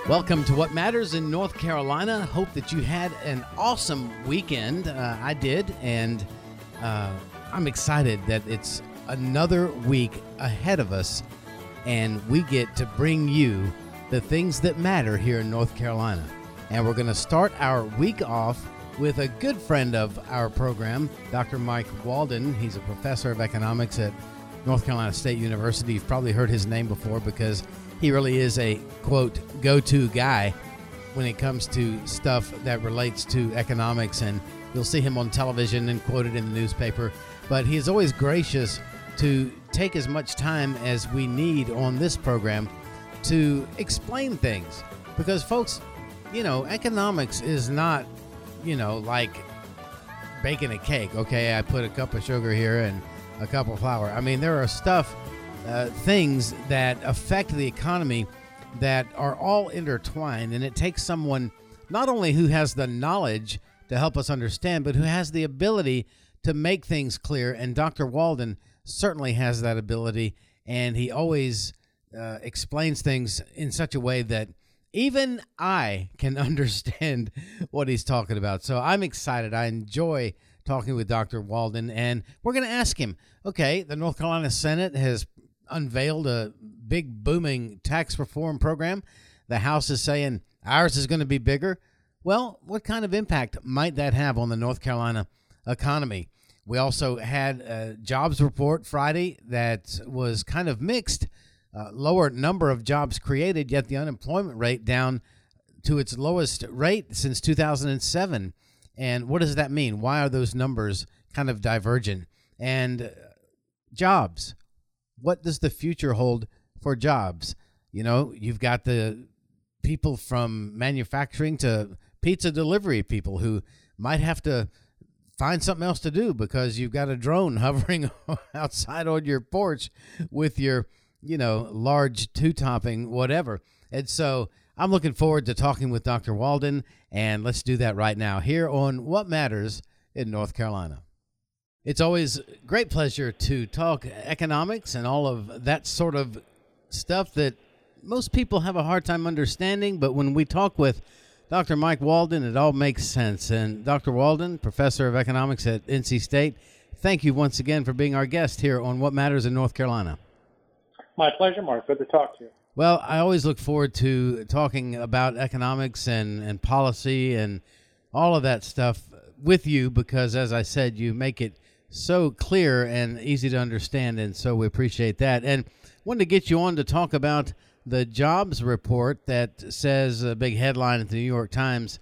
Welcome to What Matters in North Carolina. Hope that you had an awesome weekend. I did, and I'm excited that it's another week ahead of us, and we get to bring you the things that matter here in North Carolina. And we're going to start our week off with a good friend of our program, Dr. Mike Walden. He's a professor of economics at North Carolina State University. You've probably heard his name before because he really is a, quote, go-to guy when it comes to stuff that relates to economics, and you'll see him on television and quoted in the newspaper. But he is always gracious to take as much time as we need on this program to explain things. Because, folks, economics is not, like baking a cake. Okay, I put a cup of sugar here and a cup of flour. I mean, there are things that affect the economy that are all intertwined, and it takes someone not only who has the knowledge to help us understand, but who has the ability to make things clear. And Dr. Walden certainly has that ability, and he always explains things in such a way that even I can understand what he's talking about. So I'm excited. I enjoy talking with Dr. Walden, and we're going to ask him, okay, the North Carolina Senate has unveiled a big booming tax reform program. The House is saying ours is going to be bigger. Well, what kind of impact might that have on the North Carolina economy? We also had a jobs report Friday that was kind of mixed. Lower number of jobs created, yet the unemployment rate down to its lowest rate since 2007. And what does that mean? Why are those numbers kind of divergent? And jobs. What does the future hold for jobs? You've got the people from manufacturing to pizza delivery people who might have to find something else to do because you've got a drone hovering outside on your porch with your, large two-topping whatever. And so I'm looking forward to talking with Dr. Walden, and let's do that right now here on What Matters in North Carolina. It's always a great pleasure to talk economics and all of that sort of stuff that most people have a hard time understanding. But when we talk with Dr. Mike Walden, it all makes sense. And Dr. Walden, professor of economics at NC State, thank you once again for being our guest here on What Matters in North Carolina. My pleasure, Mark. Good to talk to you. Well, I always look forward to talking about economics and policy and all of that stuff with you because, as I said, you make it so clear and easy to understand, and so we appreciate that. And wanted to get you on to talk about the jobs report that says, a big headline at the New York Times,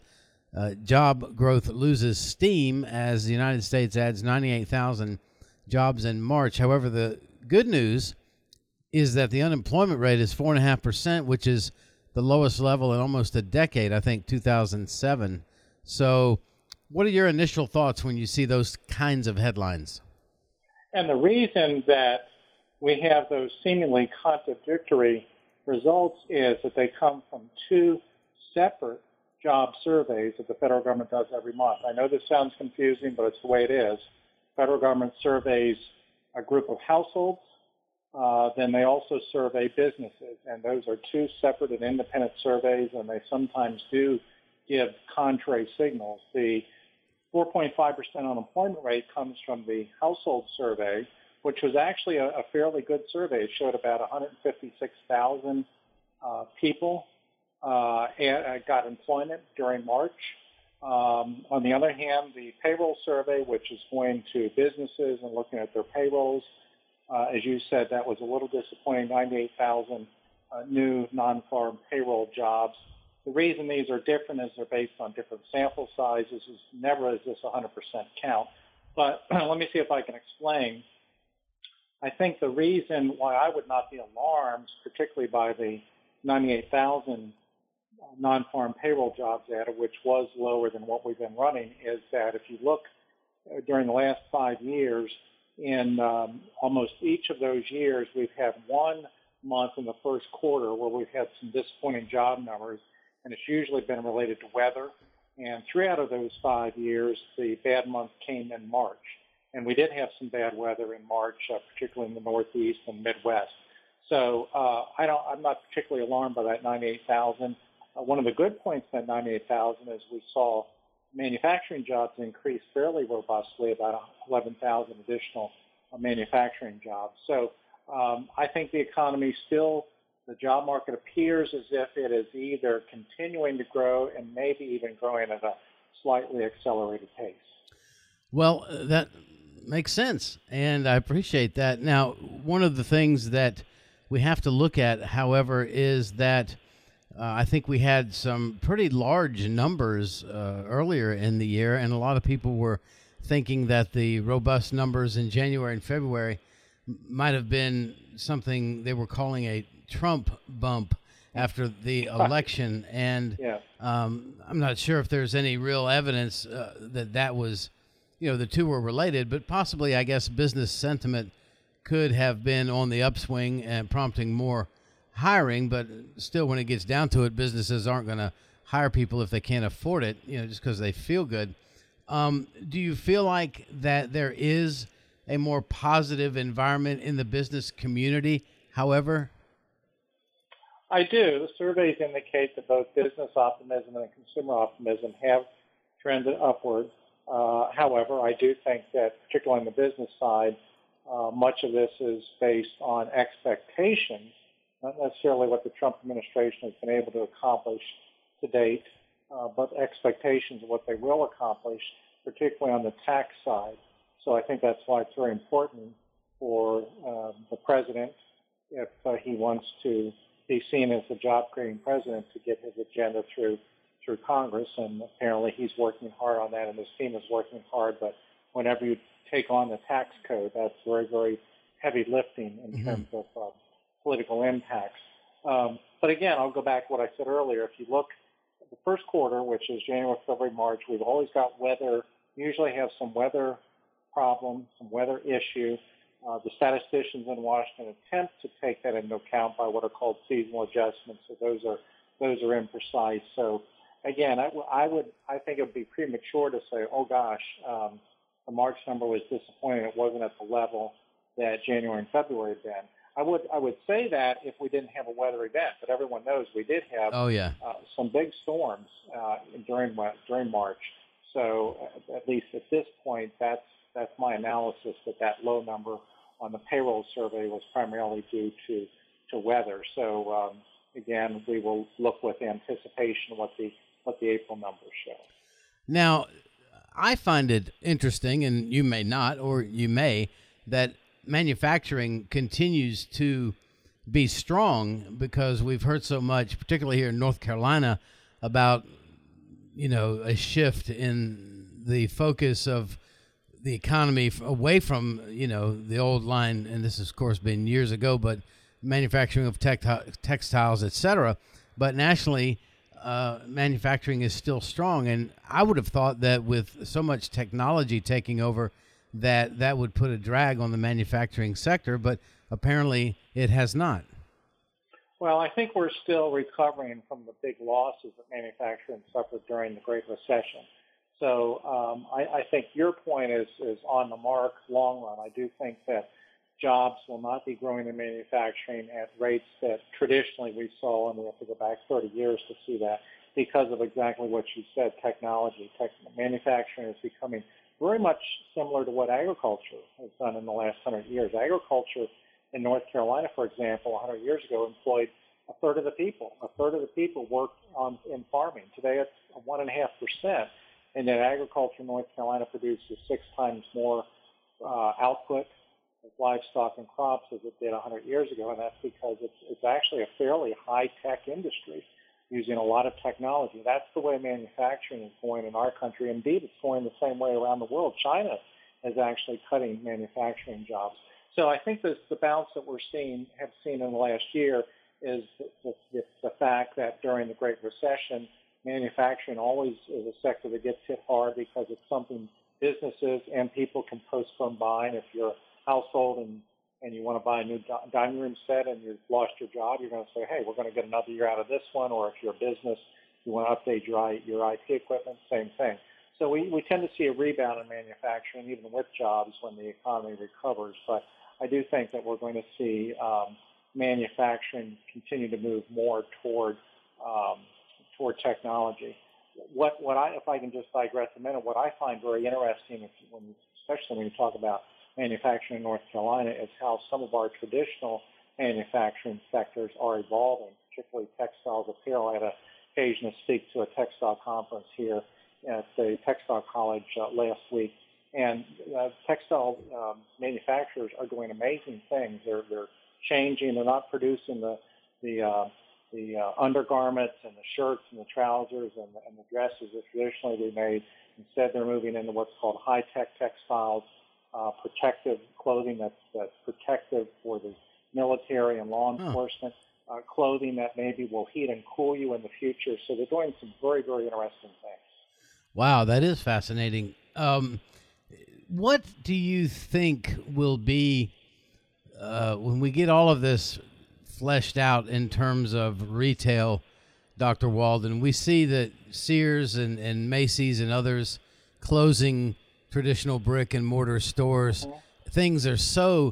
job growth loses steam as the United States adds 98,000 jobs in March. However, the good news is that the unemployment rate is 4.5%, which is the lowest level in almost a decade, I think 2007. So what are your initial thoughts when you see those kinds of headlines? And the reason that we have those seemingly contradictory results is that they come from two separate job surveys that the federal government does every month. I know this sounds confusing, but it's the way it is. Federal government surveys a group of households, then they also survey businesses, and those are two separate and independent surveys, and they sometimes do give contrary signals. The 4.5% unemployment rate comes from the household survey, which was actually a fairly good survey. It showed about 156,000 people got employment during March. On the other hand, the payroll survey, which is going to businesses and looking at their payrolls, as you said, that was a little disappointing, 98,000 new non-farm payroll jobs. The reason these are different is they're based on different sample sizes. Never is this 100% count. But let me see if I can explain. I think the reason why I would not be alarmed, particularly by the 98,000 non-farm payroll jobs data, which was lower than what we've been running, is that if you look during the last 5 years, in almost each of those years, we've had 1 month in the first quarter where we've had some disappointing job numbers, and it's usually been related to weather. And 3 out of those 5 years, the bad month came in March. And we did have some bad weather in March, particularly in the Northeast and Midwest. So I'm not particularly alarmed by that 98,000. One of the good points in that 98,000 is we saw manufacturing jobs increase fairly robustly, about 11,000 additional manufacturing jobs. So I think the economy still, the job market appears as if it is either continuing to grow and maybe even growing at a slightly accelerated pace. Well, that makes sense, and I appreciate that. Now, one of the things that we have to look at, however, is that I think we had some pretty large numbers earlier in the year, and a lot of people were thinking that the robust numbers in January and February might have been something they were calling a Trump bump after the election. And I'm not sure if there's any real evidence that was, the two were related, but possibly, I guess, business sentiment could have been on the upswing and prompting more hiring, but still, when it gets down to it, businesses aren't going to hire people if they can't afford it, just because they feel good. Do you feel like that there is a more positive environment in the business community, however? I do. The surveys indicate that both business optimism and consumer optimism have trended upward. However, I do think that, particularly on the business side, much of this is based on expectations, not necessarily what the Trump administration has been able to accomplish to date, but expectations of what they will accomplish, particularly on the tax side. So I think that's why it's very important for the president, if he wants to be seen as the job-creating president, to get his agenda through Congress. And apparently he's working hard on that, and his team is working hard. But whenever you take on the tax code, that's very, very heavy lifting in terms of political impacts. But again, I'll go back to what I said earlier. If you look at the first quarter, which is January, February, March, we've always got weather. We usually have some weather problem, some weather issue. The statisticians in Washington attempt to take that into account by what are called seasonal adjustments. So those are imprecise. So again, I think it would be premature to say, oh gosh, the March number was disappointing. It wasn't at the level that January and February had been. I would say that if we didn't have a weather event, but everyone knows we did have some big storms during March. So at least at this point, that's my analysis, that low number on the payroll survey was primarily due to weather. So again, we will look with anticipation what the April numbers show. Now, I find it interesting, and you may not, or you may, that manufacturing continues to be strong, because we've heard so much, particularly here in North Carolina, about a shift in the focus of the economy away from the old line, and this has of course been years ago, but manufacturing of textiles, etc. But nationally, manufacturing is still strong, and I would have thought that with so much technology taking over, that would put a drag on the manufacturing sector, but apparently it has not. Well, I think we're still recovering from the big losses that manufacturing suffered during the Great Recession. So I think your point is on the mark long run. I do think that jobs will not be growing in manufacturing at rates that traditionally we saw, and we have to go back 30 years to see that, because of exactly what you said, technology. Manufacturing is becoming very much similar to what agriculture has done in the last 100 years. Agriculture in North Carolina, for example, 100 years ago employed a third of the people. A third of the people worked in farming. Today it's 1.5%. And yet agriculture in North Carolina produces 6 times more output of livestock and crops as it did 100 years ago, and that's because it's actually a fairly high-tech industry using a lot of technology. That's the way manufacturing is going in our country. Indeed, it's going the same way around the world. China is actually cutting manufacturing jobs. So I think the balance that have seen in the last year is the fact that during the Great Recession, manufacturing always is a sector that gets hit hard, because it's something businesses and people can postpone buying. If you're a household and you want to buy a new dining room set and you've lost your job, you're going to say, hey, we're going to get another year out of this one. Or if you're a business, you want to update your IT equipment, same thing. So we tend to see a rebound in manufacturing, even with jobs, when the economy recovers. But I do think that we're going to see manufacturing continue to move more toward toward technology. If I can just digress a minute, what I find very interesting, especially when you talk about manufacturing in North Carolina, is how some of our traditional manufacturing sectors are evolving, particularly textiles, apparel. I had an occasion to speak to a textile conference here at the Textile College last week, and textile manufacturers are doing amazing things. They're changing. They're not producing the undergarments and the shirts and the trousers and the dresses that traditionally we made. Instead, they're moving into what's called high-tech textiles, protective clothing that's protective for the military and law enforcement, clothing that maybe will heat and cool you in the future. So they're doing some very, very interesting things. Wow, that is fascinating. What do you think will be, when we get all of this fleshed out in terms of retail, Dr. Walden, we see that Sears and Macy's and others closing traditional brick and mortar stores. Things are so,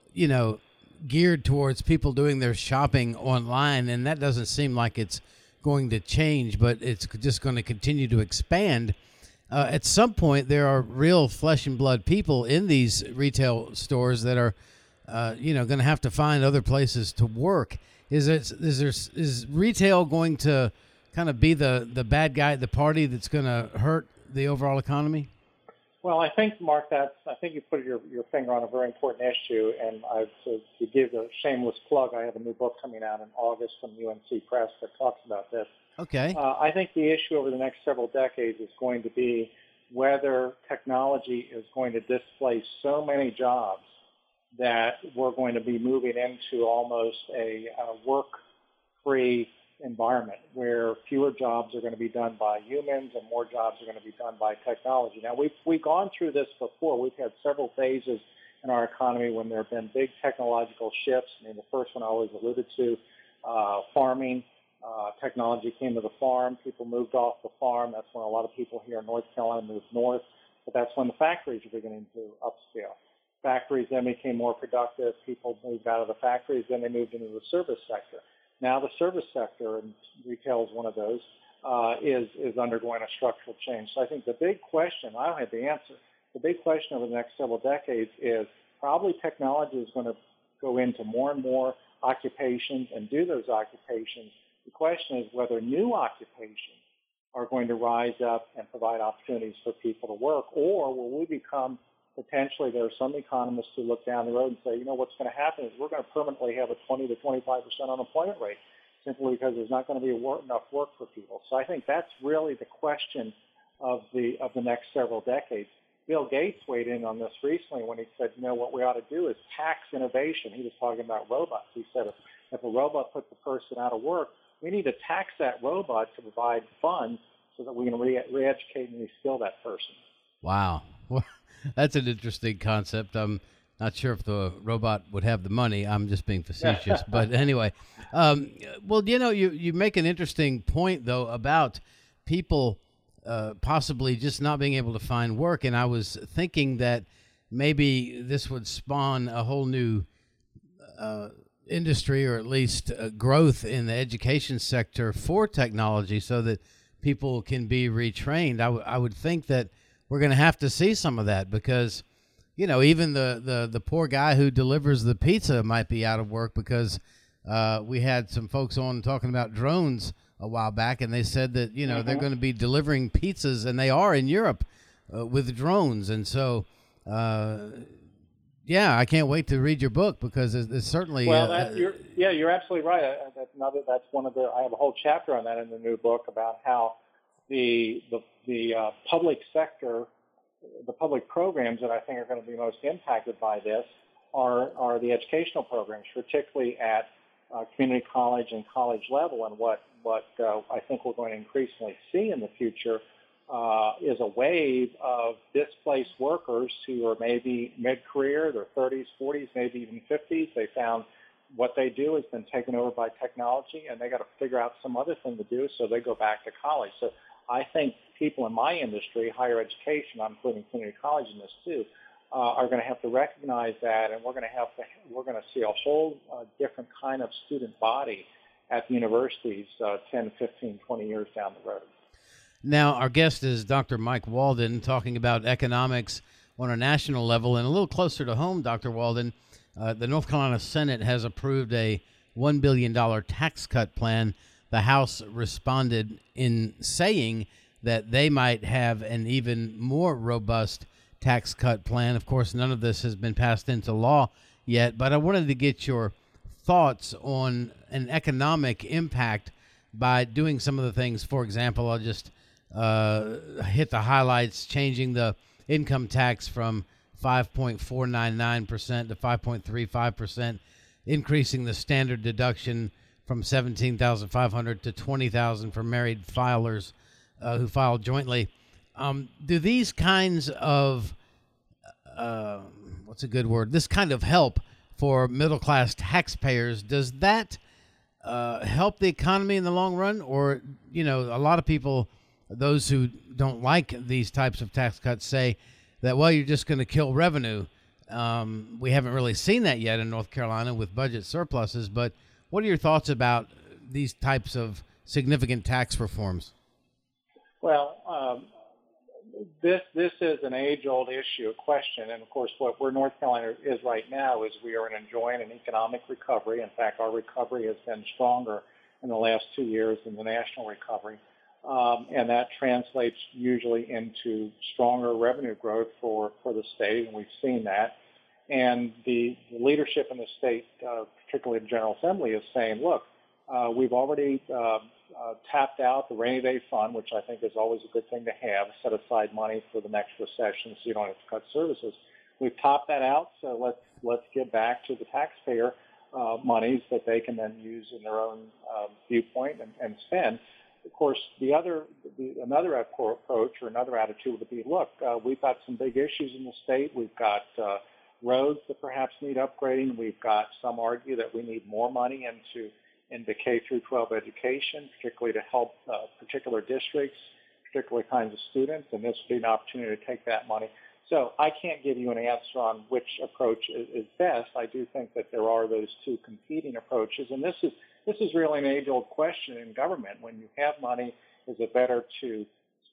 geared towards people doing their shopping online, and that doesn't seem like it's going to change, but it's just going to continue to expand. At some point, there are real flesh and blood people in these retail stores that are, going to have to find other places to work. Is retail going to kind of be the bad guy at the party that's going to hurt the overall economy? Well, I think, Mark, I think you put your finger on a very important issue, and to give a shameless plug, I have a new book coming out in August from UNC Press that talks about this. Okay. I think the issue over the next several decades is going to be whether technology is going to displace so many jobs that we're going to be moving into almost a work-free environment where fewer jobs are going to be done by humans and more jobs are going to be done by technology. Now, we've gone through this before. We've had several phases in our economy when there have been big technological shifts. I mean, the first one I always alluded to, farming. Technology came to the farm. People moved off the farm. That's when a lot of people here in North Carolina moved north. But that's when the factories are beginning to upscale. Factories then became more productive. People moved out of the factories. Then they moved into the service sector. Now the service sector, and retail is one of those, is undergoing a structural change. So I think the big question, I don't have the answer, the big question over the next several decades is probably technology is going to go into more and more occupations and do those occupations. The question is whether new occupations are going to rise up and provide opportunities for people to work, or will we become potentially, there are some economists who look down the road and say, what's going to happen is we're going to permanently have a 20 to 25% unemployment rate simply because there's not going to be enough work for people. So I think that's really the question of the next several decades. Bill Gates weighed in on this recently when he said, what we ought to do is tax innovation. He was talking about robots. He said if a robot puts a person out of work, we need to tax that robot to provide funds so that we can re-educate and reskill that person. Wow. That's an interesting concept. I'm not sure if the robot would have the money. I'm just being facetious. But anyway, well, you make an interesting point, though, about people possibly just not being able to find work. And I was thinking that maybe this would spawn a whole new industry, or at least growth in the education sector for technology so that people can be retrained. I would think that we're going to have to see some of that because, even the poor guy who delivers the pizza might be out of work because we had some folks on talking about drones a while back, and they said that, they're going to be delivering pizzas, and they are in Europe with drones. And so, I can't wait to read your book because it's certainly... Well, you're absolutely right. That's one of I have a whole chapter on that in the new book about how the public sector, the public programs that I think are going to be most impacted by this are the educational programs, particularly at community college and college level. And what I think we're going to increasingly see in the future is a wave of displaced workers who are maybe mid-career, their 30s, 40s, maybe even 50s. They found what they do has been taken over by technology, and they got to figure out some other thing to do, so they go back to college. So I think people in my industry, higher education, I'm including community college in this too, are going to have to recognize that, and we're going to see a whole different kind of student body at the universities 10, 15, 20 years down the road. Now, our guest is Dr. Mike Walden, talking about economics on a national level. And a little closer to home, Dr. Walden, the North Carolina Senate has approved a $1 billion tax cut plan. The House responded in saying that they might have an even more robust tax cut plan. Of course, none of this has been passed into law yet, but I wanted to get your thoughts on an economic impact by doing some of the things. For example, I'll just hit the highlights: changing the income tax from 5.499% to 5.35%, increasing the standard deduction from $17,500 to $20,000 for married filers who file jointly. Do these kinds of what's a good word? This kind of help for middle-class taxpayers, does that help the economy in the long run? Or, you know, a lot of people, those who don't like these types of tax cuts, say that, well, you're just going to kill revenue. We haven't really seen that yet in North Carolina with budget surpluses, but what are your thoughts about these types of significant tax reforms? Well, this is an age-old issue, a question, and of course, where North Carolina is right now is we are enjoying an economic recovery. In fact, our recovery has been stronger in the last 2 years than the national recovery, and that translates usually into stronger revenue growth for the state, and we've seen that. And the leadership in the state, particularly the General Assembly, is saying, look, we've already tapped out the rainy day fund, which I think is always a good thing to have, set aside money for the next recession so you don't have to cut services. We've topped that out, so let's get back to the taxpayer monies that they can then use in their own viewpoint and spend. Of course, another approach or another attitude would be, look, we've got some big issues in the state. We've got roads that perhaps need upgrading. We've got some argue that we need more money into K through 12 education, particularly to help particular districts, particular kinds of students, and this would be an opportunity to take that money. So I can't give you an answer on which approach is best. I do think that there are those two competing approaches, and this is really an age-old question in government. When you have money, is it better to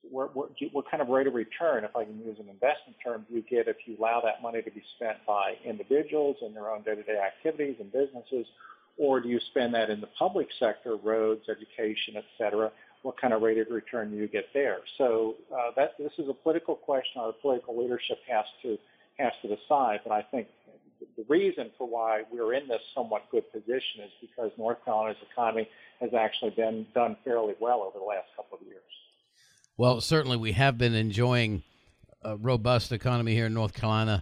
what kind of rate of return, if I can use an investment term, do you get if you allow that money to be spent by individuals in their own day-to-day activities and businesses, or do you spend that in the public sector, roads, education, et cetera? What kind of rate of return do you get there? So this is a political question our political leadership has to decide. But I think the reason for why we're in this somewhat good position is because North Carolina's economy has actually been done fairly well over the last couple of years. Well, certainly we have been enjoying a robust economy here in North Carolina.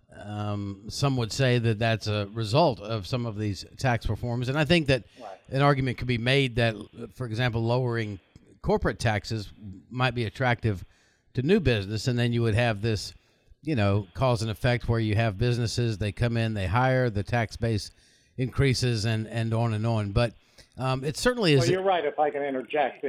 Some would say that that's a result of some of these tax reforms. And I think that an argument could be made that, for example, lowering corporate taxes might be attractive to new business. And then you would have this, cause and effect where you have businesses, they come in, they hire, the tax base increases and on and on. But it certainly is. Well, you're right. If I can interject,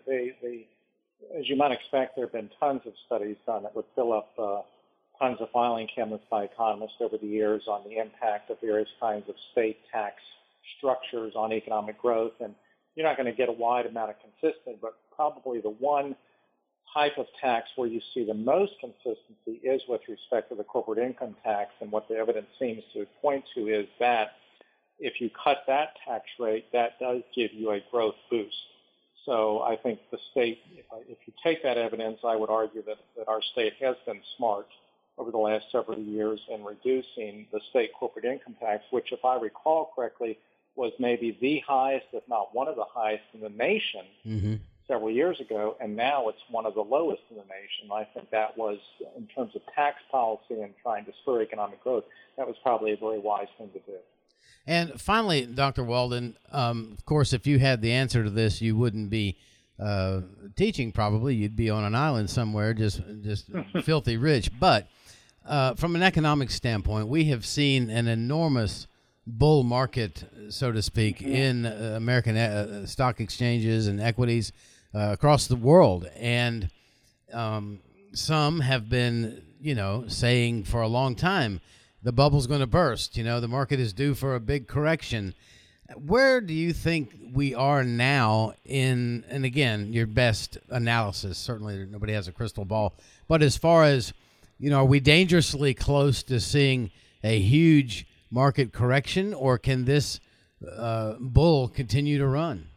as you might expect, there have been tons of studies done that would fill up tons of filing cabinets by economists over the years on the impact of various kinds of state tax structures on economic growth. And you're not going to get a wide amount of consistency, but probably the one type of tax where you see the most consistency is with respect to the corporate income tax. And what the evidence seems to point to is that if you cut that tax rate, that does give you a growth boost. So I think the state, if you take that evidence, I would argue that our state has been smart over the last several years in reducing the state corporate income tax, which, if I recall correctly, was maybe the highest, if not one of the highest in the nation several years ago, and now it's one of the lowest in the nation. I think that was, in terms of tax policy and trying to spur economic growth, that was probably a very wise thing to do. And finally, Dr. Walden, of course, if you had the answer to this, you wouldn't be teaching probably. You'd be on an island somewhere just filthy rich. But from an economic standpoint, we have seen an enormous bull market, so to speak, in American stock exchanges and equities across the world. And some have been, saying for a long time, the bubble's going to burst. The market is due for a big correction. Where do you think we are now and again, your best analysis, certainly nobody has a crystal ball, but as far as, are we dangerously close to seeing a huge market correction, or can this bull continue to run?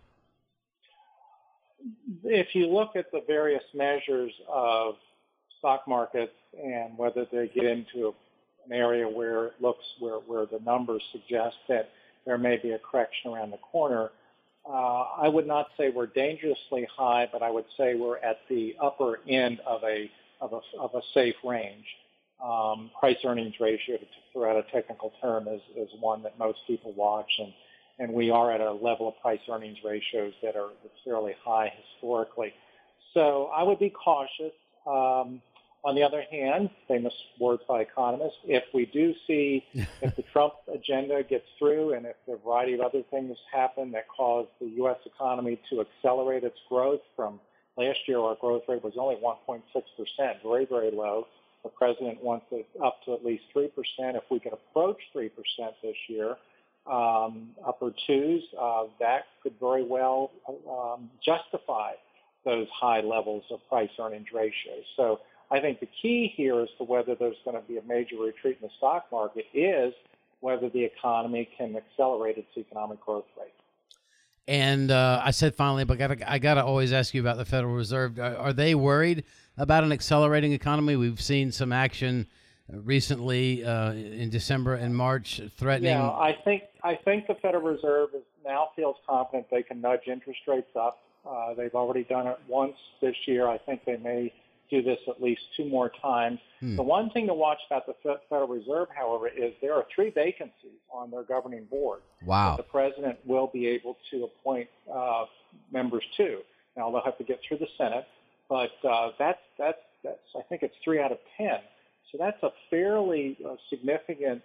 If you look at the various measures of stock markets and whether they get into an area where it looks where the numbers suggest that there may be a correction around the corner, I would not say we're dangerously high, but I would say we're at the upper end of a safe range. Price earnings ratio, to throw out a technical term, is one that most people watch, and we are at a level of price earnings ratios that are fairly high historically. So I would be cautious. On the other hand, famous words by economists, if we do see, if the Trump agenda gets through and if a variety of other things happen that cause the U.S. economy to accelerate its growth from last year, our growth rate was only 1.6%, very, very low. The president wants it up to at least 3%. If we can approach 3% this year, upper twos, that could very well justify those high levels of price earnings ratios. So I think the key here as to whether there's going to be a major retreat in the stock market is whether the economy can accelerate its economic growth rate. And I said finally, but I got to always ask you about the Federal Reserve. Are they worried about an accelerating economy? We've seen some action recently in December and March threatening. Yeah, I think the Federal Reserve now feels confident they can nudge interest rates up. They've already done it once this year. I think they may do this at least two more times. The one thing to watch about the Federal Reserve, however, is there are 3 vacancies on their governing board. Wow. That the president will be able to appoint members to. Now, they'll have to get through the Senate, but that's I think it's 3 out of 10. So that's a fairly significant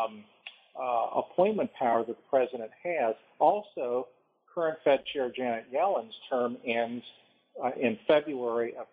appointment power that the president has. Also, current Fed Chair Janet Yellen's term ends in February of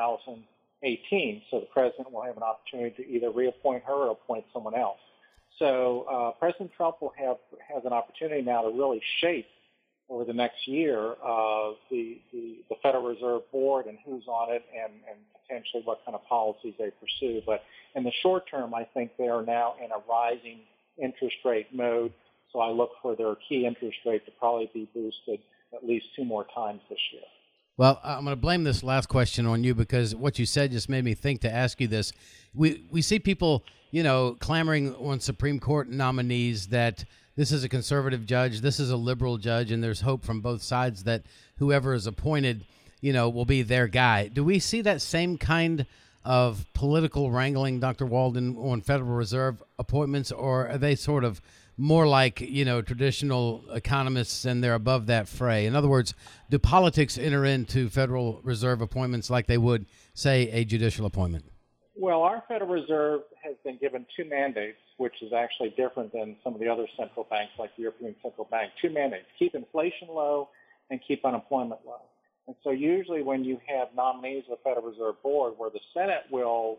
2018. So the president will have an opportunity to either reappoint her or appoint someone else. So President Trump will has an opportunity now to really shape over the next year the Federal Reserve Board and who's on it and potentially what kind of policies they pursue. But in the short term, I think they are now in a rising interest rate mode. So I look for their key interest rate to probably be boosted at least 2 more times this year. Well, I'm going to blame this last question on you because what you said just made me think to ask you this. We see people, clamoring on Supreme Court nominees that this is a conservative judge, this is a liberal judge, and there's hope from both sides that whoever is appointed, will be their guy. Do we see that same kind of political wrangling, Dr. Walden, on Federal Reserve appointments, or are they sort of more like, traditional economists and they're above that fray? In other words, do politics enter into Federal Reserve appointments like they would, say, a judicial appointment? Well, our Federal Reserve has been given 2 mandates, which is actually different than some of the other central banks like the European Central Bank. 2 mandates: keep inflation low and keep unemployment low. And so usually when you have nominees of the Federal Reserve Board where the Senate will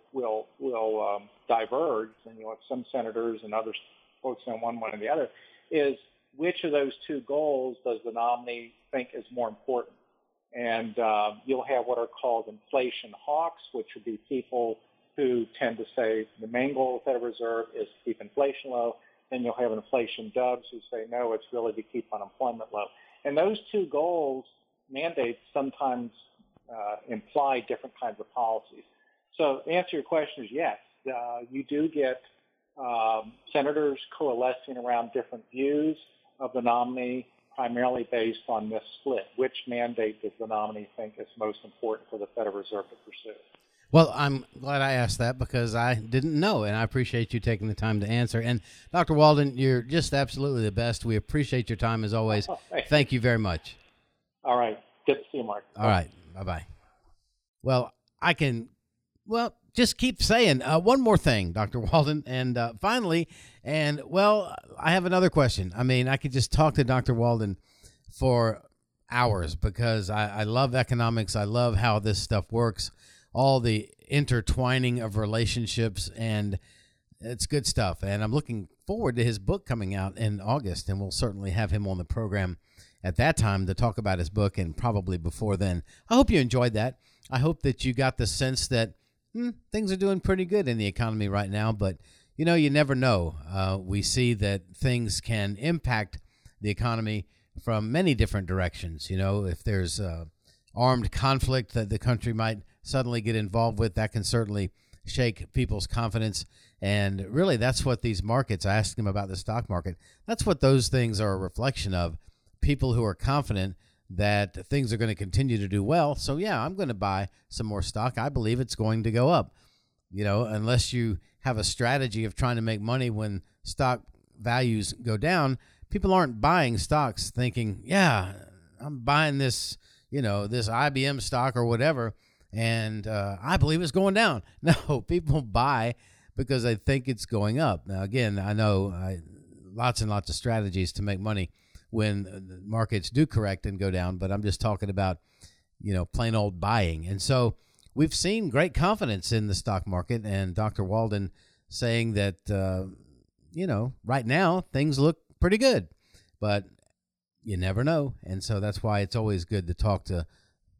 diverge, and you have some senators and others focusing on one or the other, is which of those 2 goals does the nominee think is more important? And you'll have what are called inflation hawks, which would be people who tend to say the main goal of the Federal Reserve is to keep inflation low. Then you'll have inflation dubs who say, no, it's really to keep unemployment low. And those 2 goals, mandates, sometimes imply different kinds of policies. So the answer to your question is yes. You do get senators coalescing around different views of the nominee, primarily based on this split. Which mandate does the nominee think is most important for the Federal Reserve to pursue? Well, I'm glad I asked that because I didn't know, and I appreciate you taking the time to answer. And Dr. Walden, you're just absolutely the best. We appreciate your time as always. Thank you very much. All right. Good to see you, Mark. All right. Bye-bye. Well, just keep saying one more thing, Dr. Walden. And finally, I have another question. I mean, I could just talk to Dr. Walden for hours because I love economics. I love how this stuff works, all the intertwining of relationships. And It's good stuff, and I'm looking forward to his book coming out in August, and we'll certainly have him on the program at that time to talk about his book, and probably before then. I hope you enjoyed that. I hope that you got the sense that things are doing pretty good in the economy right now, but you never know. We see that things can impact the economy from many different directions. If there's armed conflict that the country might suddenly get involved with, that can certainly shake people's confidence. And really, that's what these markets, I asked him about the stock market, that's what those things are a reflection of. People who are confident that things are going to continue to do well. So, yeah, I'm going to buy some more stock. I believe it's going to go up. Unless you have a strategy of trying to make money when stock values go down, people aren't buying stocks thinking, yeah, I'm buying this, this IBM stock or whatever, and I believe it's going down. No, people buy because they think it's going up. Now, again, I know lots and lots of strategies to make money when the markets do correct and go down, but I'm just talking about, plain old buying. And so we've seen great confidence in the stock market, and Dr. Walden saying that, right now things look pretty good, but you never know. And so that's why it's always good to talk to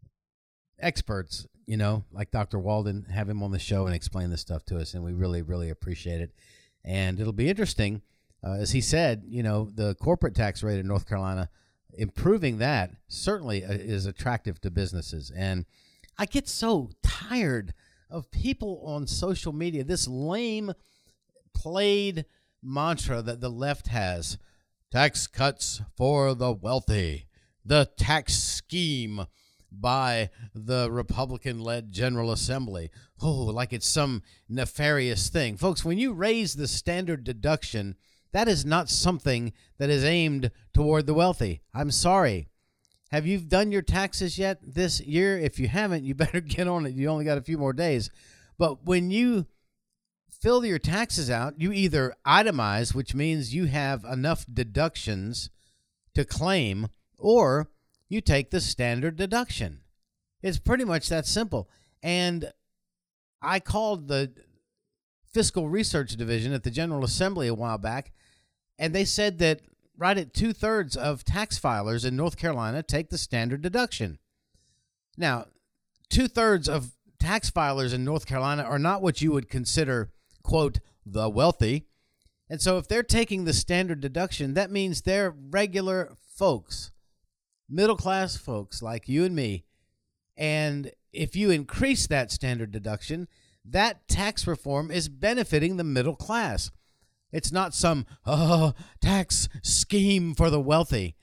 experts, like Dr. Walden, have him on the show and explain this stuff to us. And we really, really appreciate it. And it'll be interesting. As he said, the corporate tax rate in North Carolina, improving that certainly is attractive to businesses. And I get so tired of people on social media, this lame played mantra that the left has: tax cuts for the wealthy, the tax scheme by the Republican-led General Assembly. Oh, like it's some nefarious thing. Folks, when you raise the standard deduction, that is not something that is aimed toward the wealthy. I'm sorry. Have you done your taxes yet this year? If you haven't, you better get on it. You only got a few more days. But when you fill your taxes out, you either itemize, which means you have enough deductions to claim, or you take the standard deduction. It's pretty much that simple. And I called the Fiscal Research Division at the General Assembly a while back, and they said that right at 2/3 of tax filers in North Carolina take the standard deduction. Now, 2/3 of tax filers in North Carolina are not what you would consider, quote, the wealthy. And so if they're taking the standard deduction, that means they're regular folks, middle-class folks like you and me. And if you increase that standard deduction, that tax reform is benefiting the middle class. It's not some tax scheme for the wealthy.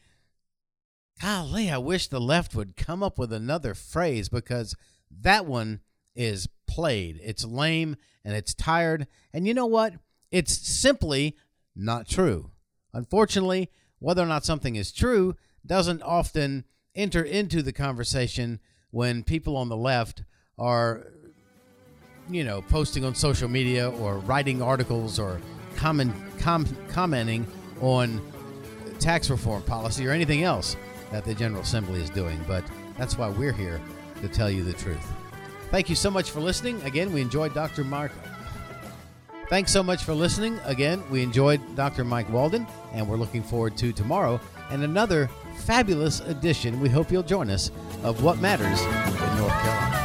Golly, I wish the left would come up with another phrase, because that one is played. It's lame and it's tired. And you know what? It's simply not true. Unfortunately, whether or not something is true doesn't often enter into the conversation when people on the left are, posting on social media or writing articles or commenting on tax reform policy or anything else that the General Assembly is doing. But that's why we're here, to tell you the truth. Thank you so much for listening. Again, we enjoyed Dr. Mark. Thanks so much for listening. Again, we enjoyed Dr. Mike Walden, and we're looking forward to tomorrow and another fabulous edition, we hope you'll join us, of What Matters in North Carolina.